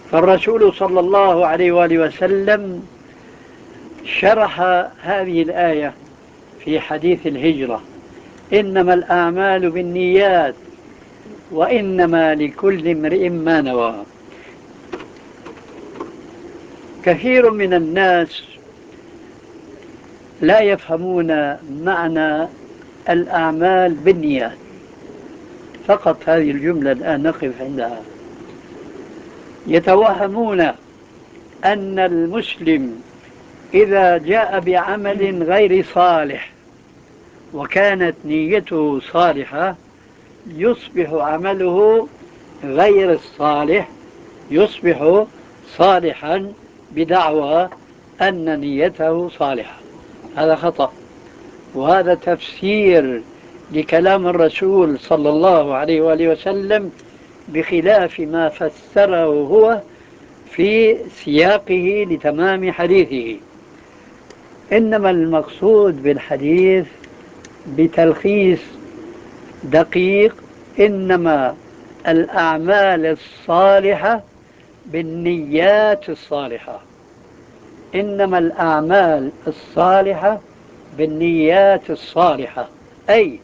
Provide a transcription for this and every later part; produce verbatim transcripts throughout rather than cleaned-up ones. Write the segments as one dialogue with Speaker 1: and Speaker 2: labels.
Speaker 1: فالرسول صلى الله عليه وآله وسلم شرح هذه الآية في حديث الهجرة: إنما الأعمال بالنيات وإنما لكل امرئ ما نوى. كثير من الناس لا يفهمون معنى الأعمال بالنيات. فقط هذه الجملة الآن نقف عندها. يتوهمون أن المسلم إذا جاء بعمل غير صالح وكانت نيته صالحة يصبح عمله غير الصالح، يصبح صالحا بدعوى أن نيته صالحة. هذا خطأ، وهذا تفسير لكلام الرسول صلى الله عليه وآله وسلم بخلاف ما فسره هو في سياقه لتمام حديثه. إنما المقصود بالحديث بتلخيص دقيق: إنما الأعمال الصالحة بالنيات الصالحة. إنما الأعمال الصالحة بالنيات الصالحة. أي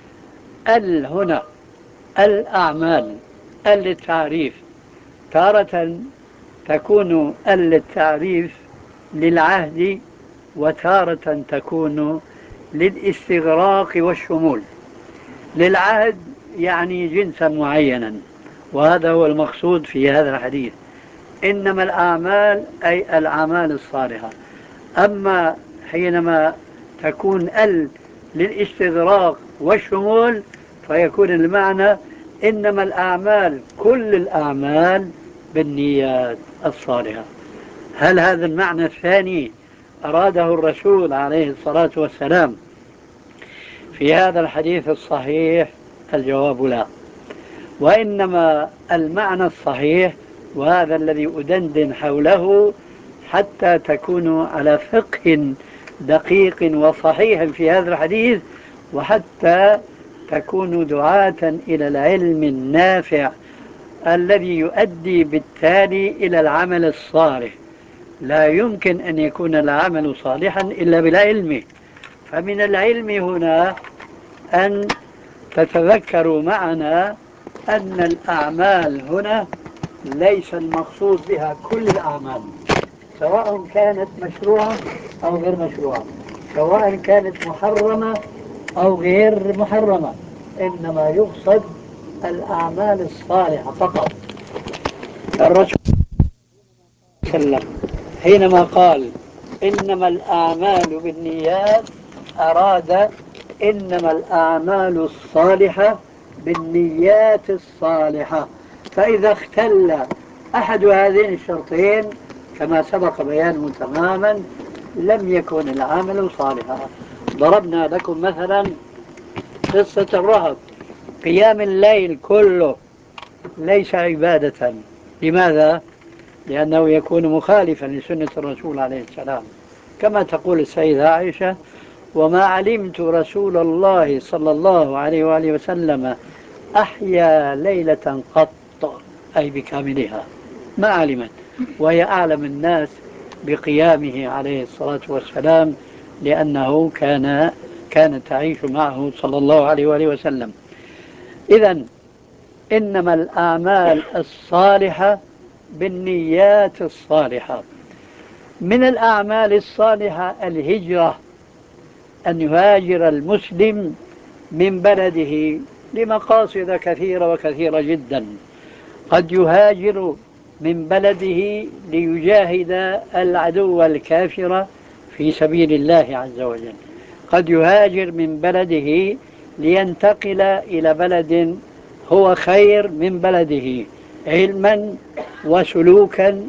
Speaker 1: ال هنا الأعمال ال للتعريف، تارة تكون ال للتعريف للعهد، وتارة تكون للاستغراق والشمول. للعهد يعني جنسا معينا، وهذا هو المقصود في هذا الحديث: إنما الأعمال أي الأعمال الصالحة. أما حينما تكون ال للاستغراق والشمول فيكون المعنى إنما الأعمال كل الأعمال بالنيات الصالحة. هل هذا المعنى الثاني أراده الرسول عليه الصلاة والسلام في هذا الحديث الصحيح؟ الجواب لا. وإنما المعنى الصحيح، وهذا الذي أدندن حوله حتى تكونوا على فقه دقيق وصحيح في هذا الحديث، وحتى تكونوا دعاة إلى العلم النافع الذي يؤدي بالتالي إلى العمل الصالح. لا يمكن أن يكون العمل صالحا إلا بالعلم. فمن العلم هنا أن تتذكروا معنا أن الأعمال هنا ليس المقصود بها كل الأعمال، سواء كانت مشروعة أو غير مشروعة، سواء كانت محرمة أو غير محرمة، إنما يقصد الأعمال الصالحة فقط. الرسول صلى الله عليه وسلم حينما قال إنما الأعمال بالنيات أراد إنما الأعمال الصالحة بالنيات الصالحة. فإذا اختل أحد هذين الشرطين كما سبق بيانه تماما لم يكن العمل صالحا. ضربنا لكم مثلا قصة الرهط. قيام الليل كله ليس عبادة. لماذا؟ لأنه يكون مخالفا لسنة الرسول عليه السلام، كما تقول السيدة عائشة: وما علمت رسول الله صلى الله عليه وآله وسلم أحيا ليلة قط، أي بكاملها، ما علمت، وهي أعلم الناس بقيامه عليه الصلاة والسلام، لأنه كان كانت تعيش معه صلى الله عليه وآله وسلم. إذن إنما الأعمال الصالحة بالنيات الصالحة. من الأعمال الصالحة الهجرة، أن يهاجر المسلم من بلده لمقاصد كثيرة وكثيرة جدا. قد يهاجر من بلده ليجاهد العدو الكافر في سبيل الله عز وجل. قد يهاجر من بلده لينتقل إلى بلد هو خير من بلده علما وسلوكا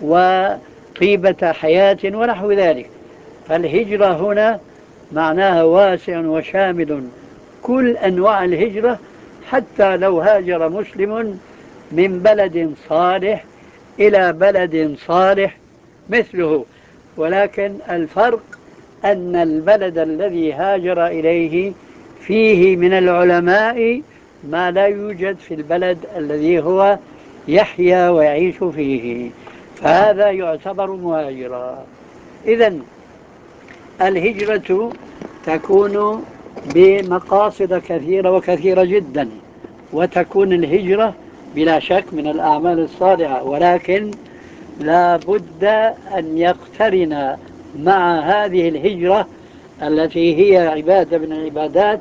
Speaker 1: وطيبة حياة ونحو ذلك. فالهجرة هنا معناها واسع وشامل، كل أنواع الهجرة، حتى لو هاجر مسلم من بلد صالح إلى بلد صالح مثله. ولكن الفرق أن البلد الذي هاجر إليه فيه من العلماء ما لا يوجد في البلد الذي هو يحيا ويعيش فيه، فهذا يعتبر مهاجرا. إذن الهجرة تكون بمقاصد كثيرة وكثيرة جدا، وتكون الهجرة بلا شك من الأعمال الصالحة، ولكن لا بد أن يقترن مع هذه الهجرة التي هي عبادة من العبادات،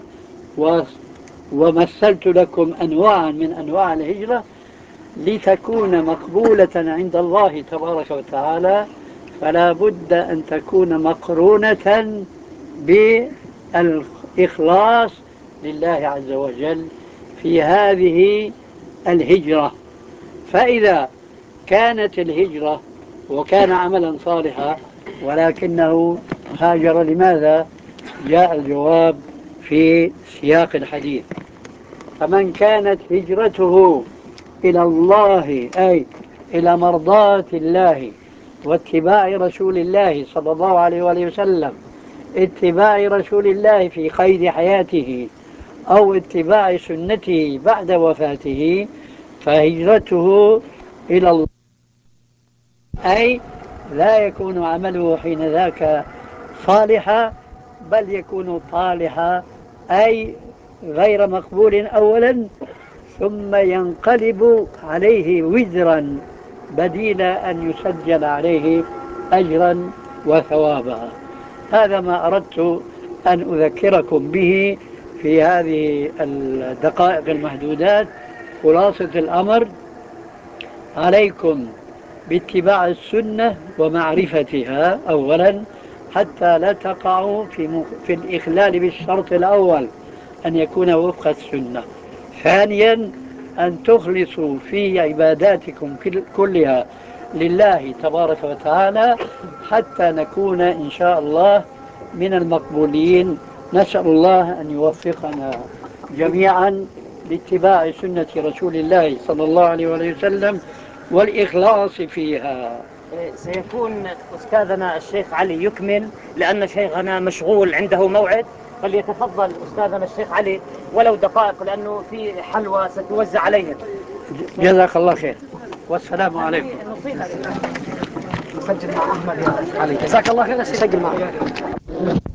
Speaker 1: ومثلت لكم أنواعا من أنواع الهجرة لتكون مقبولة عند الله تبارك وتعالى، فلا بد أن تكون مقرونة بالإخلاص لله عز وجل في هذه الهجرة. فإذا كانت الهجرة وكان عملا صالحا ولكنه هاجر لماذا؟ جاء الجواب في سياق الحديث. فمن كانت هجرته إلى الله أي إلى مرضاة الله واتباع رسول الله صلى الله عليه وآله وسلم، اتباع رسول الله في قيد حياته أو اتباع سنته بعد وفاته، فهجرته إلى الله، أي لا يكون عمله حين ذاك صالحا، بل يكون طالحا، أي غير مقبول أولا، ثم ينقلب عليه وزرا بديل أن يسجل عليه أجرا وثوابا. هذا ما أردت أن أذكركم به في هذه الدقائق المحدودات. خلاصة الأمر: عليكم باتباع السنة ومعرفتها أولا، حتى لا تقعوا في, في الإخلال بالشرط الأول أن يكون وفق السنة. ثانيا، أن تخلصوا في عباداتكم كلها لله تبارك وتعالى، حتى نكون إن شاء الله من المقبولين. نسأل الله أن يوفقنا جميعا لاتباع سنة رسول الله صلى الله عليه وسلم والإخلاص فيها.
Speaker 2: سيكون أستاذنا الشيخ علي يكمل، لأن شيخنا مشغول عنده موعد، فليتفضل أستاذنا الشيخ علي ولو دقائق، لأنه في حلوى ستوزع عليهم.
Speaker 1: جزاك الله خير، والسلام عليكم.
Speaker 2: نسجل مع أحمد يا علي. جزاك الله خير. سجل معه.